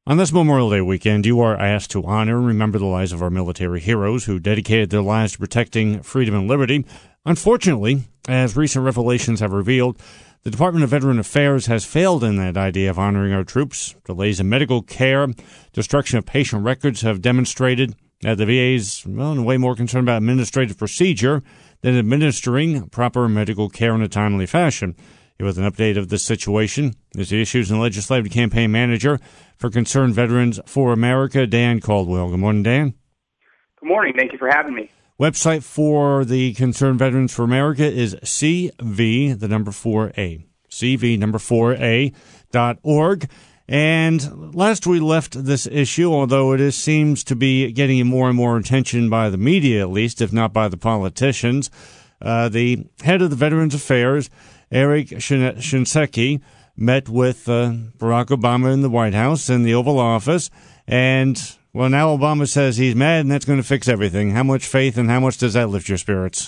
On this Memorial Day weekend, you are asked to honor and remember the lives of our military heroes who dedicated their lives to protecting freedom and liberty. Unfortunately, as recent revelations have revealed, the Department of Veteran Affairs has failed in that idea of honoring our troops. Delays in medical care, destruction of patient records have demonstrated that the VA is, in a way more concerned about administrative procedure than administering proper medical care in a timely fashion. With an update of this situation is the Issues and Legislative Campaign Manager for Concerned Veterans for America, Dan Caldwell. Good morning, Dan. Good morning. Thank you for having me. Website for the Concerned Veterans for America is CV, the number 4A, CV, number 4A.org. And last we left this issue, although it seems to be getting more and more attention by the media, at least, if not by the politicians, the head of the Veterans Affairs, Eric Shinseki, met with Barack Obama in the White House in the Oval Office, and, well, now Obama says he's mad and that's going to fix everything. How much faith and how much does that lift your spirits?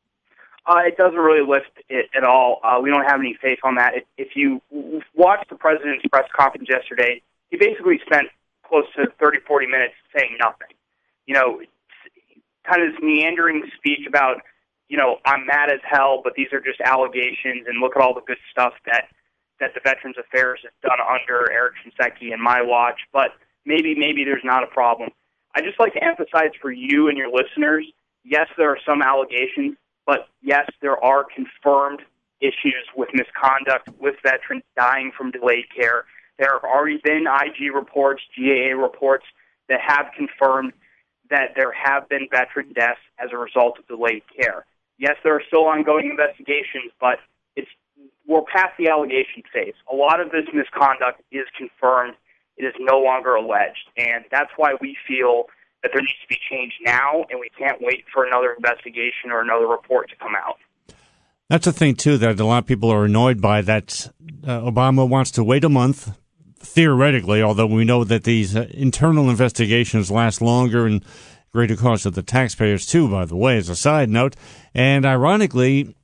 It doesn't really lift it at all. We don't have any faith on that. If you watched the president's press conference yesterday, he basically spent close to 30, 40 minutes saying nothing. You know, kind of this meandering speech about, you know, I'm mad as hell, but these are just allegations, and look at all the good stuff that the Veterans Affairs has done under Eric Shinseki and my watch, but maybe there's not a problem. I'd just like to emphasize for you and your listeners, yes, there are some allegations, but yes, there are confirmed issues with misconduct, with veterans dying from delayed care. There have already been IG reports, GAA reports that have confirmed that there have been veteran deaths as a result of delayed care. Yes, there are still ongoing investigations, but we're past the allegation phase. A lot of this misconduct is confirmed. It is no longer alleged, and that's why we feel that there needs to be change now, and we can't wait for another investigation or another report to come out. That's the thing, too, that a lot of people are annoyed by, that Obama wants to wait a month, theoretically, although we know that these internal investigations last longer and greater cost of the taxpayers, too, by the way, as a side note. And ironically,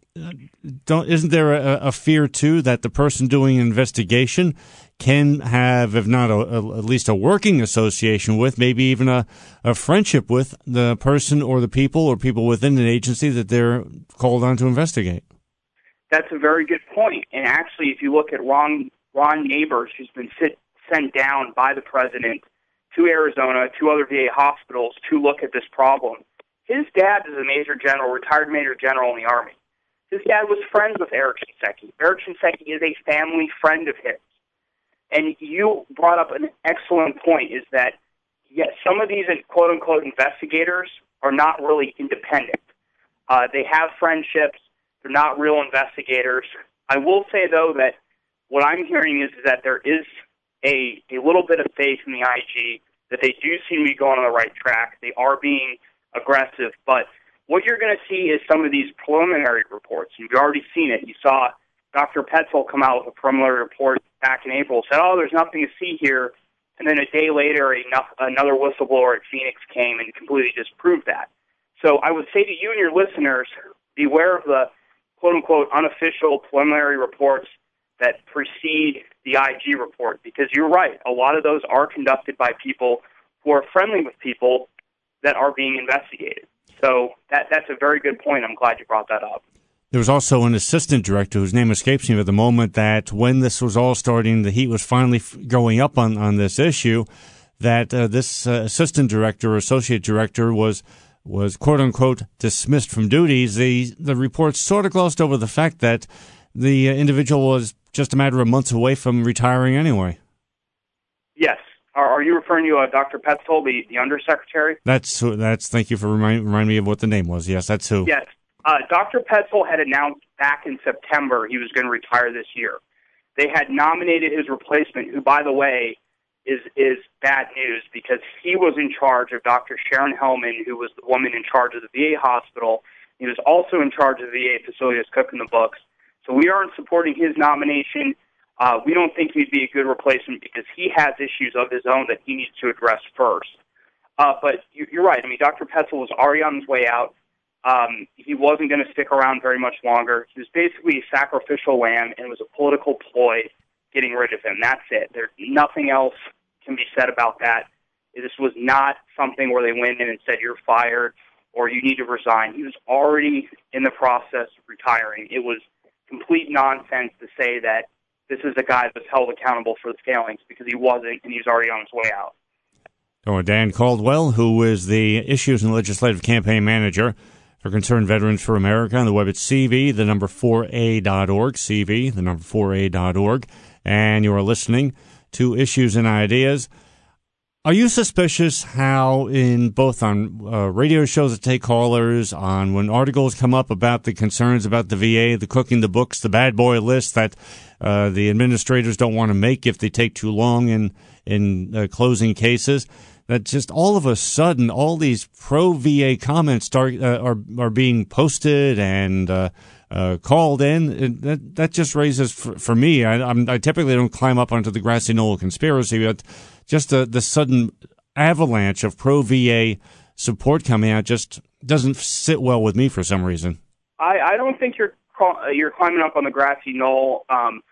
isn't there a fear, too, that the person doing an investigation can have, if not at least a working association with, maybe even a friendship with the person or the people or people within an agency that they're called on to investigate? That's a very good point. And actually, if you look at Ron Neighbors, who's been sent down by the president to Arizona, to other VA hospitals to look at this problem, his dad is a major general, retired major general in the Army. His dad was friends with Eric Shinseki. Eric Shinseki is a family friend of his. And you brought up an excellent point, is that, yes, some of these quote-unquote investigators are not really independent. They have friendships. They're not real investigators. I will say, though, that what I'm hearing is that there is a little bit of faith in the IG, that they do seem to be going on the right track. They are being aggressive, but what you're going to see is some of these preliminary reports. You've already seen it. You saw Dr. Petzl come out with a preliminary report back in April, said, oh, there's nothing to see here, and then a day later, another whistleblower at Phoenix came and completely disproved that. So I would say to you and your listeners, beware of the quote-unquote unofficial preliminary reports that precede the IG report, because you're right, a lot of those are conducted by people who are friendly with people that are being investigated. So that's a very good point. I'm glad you brought that up. There was also an assistant director whose name escapes me at the moment, that when this was all starting, the heat was finally going up on this issue, that this assistant director or associate director was quote-unquote dismissed from duties. The report sort of glossed over the fact that the individual was just a matter of months away from retiring anyway. Yes. Are you referring to Dr. Petzl, the undersecretary? That's. Thank you for reminding me of what the name was. Yes, that's who. Yes. Dr. Petzl had announced back in September he was going to retire this year. They had nominated his replacement, who, by the way, is bad news, because he was in charge of Dr. Sharon Hellman, who was the woman in charge of the VA hospital. He was also in charge of the VA facility that's cooking the books. So we aren't supporting his nomination. We don't think he'd be a good replacement because he has issues of his own that he needs to address first. But you're right. I mean, Dr. Petzl was already on his way out. He wasn't going to stick around very much longer. He was basically a sacrificial lamb, and it was a political ploy getting rid of him. That's it. There's nothing else can be said about that. This was not something where they went in and said, you're fired or you need to resign. He was already in the process of retiring. It was complete nonsense to say that this is a guy that's held accountable for the failings, because he wasn't, and he's already on his way out. So Dan Caldwell, who is the Issues and Legislative Campaign Manager for Concerned Veterans for America. On the web at CV, the number 4A.org, CV, the number 4A.org. And you are listening to Issues and Ideas. Are you suspicious how in both on radio shows that take callers, on when articles come up about the concerns about the VA, the cooking the books, the bad boy list that the administrators don't want to make if they take too long in closing cases, that just all of a sudden all these pro-VA comments are being posted and called in? And that just raises, for me, I typically don't climb up onto the grassy knoll of conspiracy, but just the sudden avalanche of pro-VA support coming out just doesn't sit well with me for some reason. I don't think you're climbing up on the grassy knoll.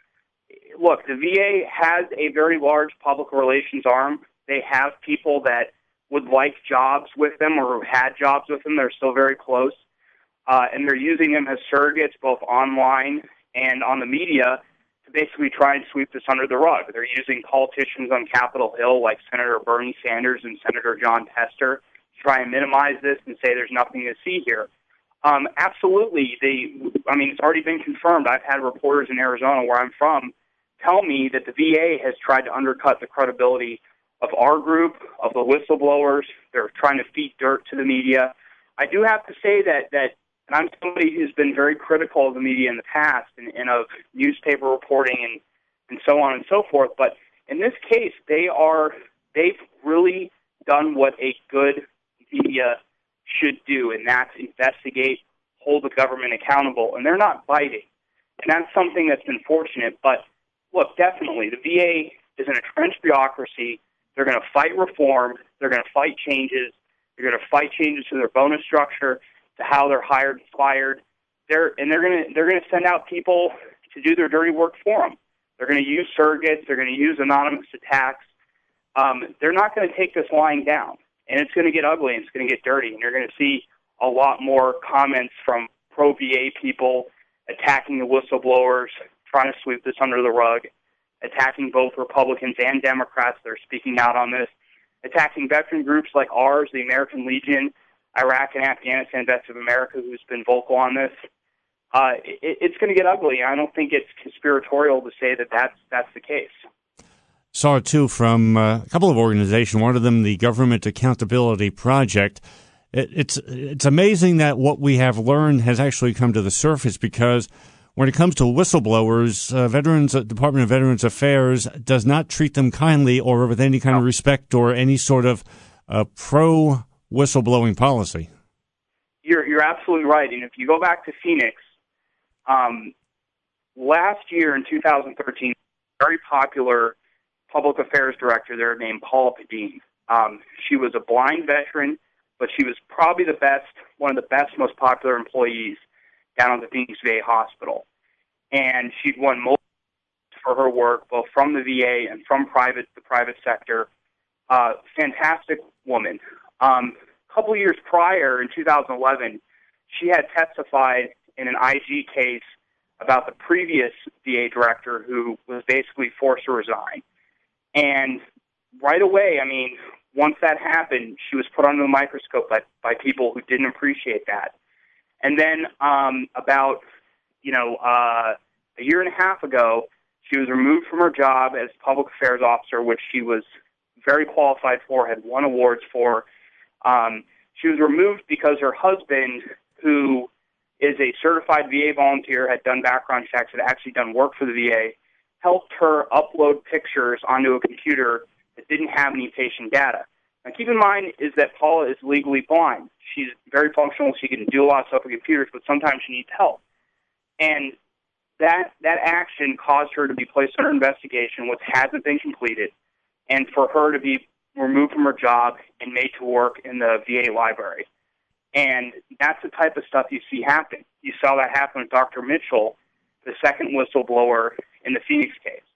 Look, the VA has a very large public relations arm. They have people that would like jobs with them or who had jobs with them. They're still very close. And they're using them as surrogates both online and on the media to basically try and sweep this under the rug. They're using politicians on Capitol Hill like Senator Bernie Sanders and Senator Jon Tester to try and minimize this and say there's nothing to see here. Absolutely. It's already been confirmed. I've had reporters in Arizona, where I'm from, tell me that the VA has tried to undercut the credibility of our group, of the whistleblowers. They're trying to feed dirt to the media. I do have to say that and I'm somebody who's been very critical of the media in the past and of newspaper reporting and so on and so forth. But in this case, they've really done what a good media should do, and that's investigate, hold the government accountable, and they're not biting. And that's something that's unfortunate. But look, definitely, the VA is an entrenched bureaucracy. They're going to fight reform. They're going to fight changes. They're going to fight changes to their bonus structure, to how they're hired and fired. They're going to send out people to do their dirty work for them. They're going to use surrogates. They're going to use anonymous attacks. They're not going to take this lying down, and it's going to get ugly and it's going to get dirty. And you're going to see a lot more comments from pro-VA people attacking the whistleblowers, trying to sweep this under the rug, attacking both Republicans and Democrats that are speaking out on this, attacking veteran groups like ours, the American Legion, Iraq and Afghanistan Vets of America, who's been vocal on this. It's going to get ugly. I don't think it's conspiratorial to say that that's the case. Saw it, too, from a couple of organizations, one of them the Government Accountability Project. It's amazing that what we have learned has actually come to the surface, because when it comes to whistleblowers, Department of Veterans Affairs does not treat them kindly or with any kind of respect or any sort of pro-whistleblowing policy. You're absolutely right. And if you go back to Phoenix, last year in 2013, a very popular public affairs director there named Paula Padin. She was a blind veteran, but she was probably one of the best, most popular employees down at the Phoenix VA hospital. And she'd won most for her work, both from the VA and from the private sector. Fantastic woman. A couple of years prior, in 2011, she had testified in an IG case about the previous VA director who was basically forced to resign. And right away, once that happened, she was put under the microscope by people who didn't appreciate that. And then about a year and a half ago, she was removed from her job as public affairs officer, which she was very qualified for, had won awards for. She was removed because her husband, who is a certified VA volunteer, had done background checks, had actually done work for the VA, helped her upload pictures onto a computer that didn't have any patient data. Now, keep in mind is that Paula is legally blind. She's very functional. She can do a lot of stuff with computers, but sometimes she needs help. And that action caused her to be placed under investigation, which hasn't been completed, and for her to be removed from her job and made to work in the VA library. And that's the type of stuff you see happen. You saw that happen with Dr. Mitchell, the second whistleblower in the Phoenix case.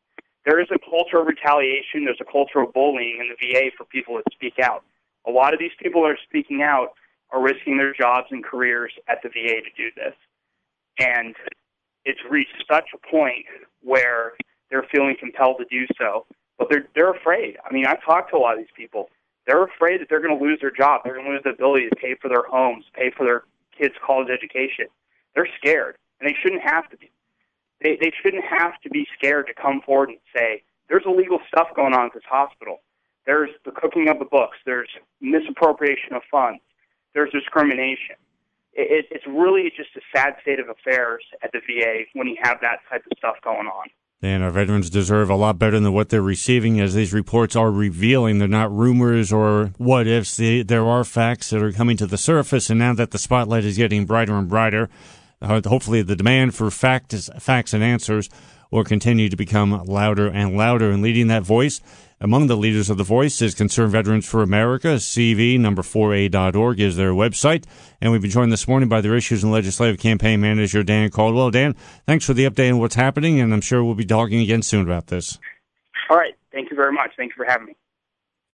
there is a culture of retaliation. There's a culture of bullying in the VA for people that speak out. A lot of these people that are speaking out are risking their jobs and careers at the VA to do this. And it's reached such a point where they're feeling compelled to do so. But they're afraid. I mean, I've talked to a lot of these people. They're afraid that they're going to lose their job. They're going to lose the ability to pay for their homes, pay for their kids' college education. They're scared, and they shouldn't have to be. They shouldn't have to be scared to come forward and say, there's illegal stuff going on at this hospital. There's the cooking of the books. There's misappropriation of funds. There's discrimination. It's really just a sad state of affairs at the VA when you have that type of stuff going on. And our veterans deserve a lot better than what they're receiving, as these reports are revealing. They're not rumors or what-ifs. There are facts that are coming to the surface, and now that the spotlight is getting brighter and brighter, hopefully the demand for facts and answers will continue to become louder and louder. And leading that voice, among the leaders of the voice, is Concerned Veterans for America. CV4A.org is their website. And we've been joined this morning by their Issues and Legislative Campaign Manager, Dan Caldwell. Dan, thanks for the update on what's happening, and I'm sure we'll be talking again soon about this. All right. Thank you very much. Thank you for having me.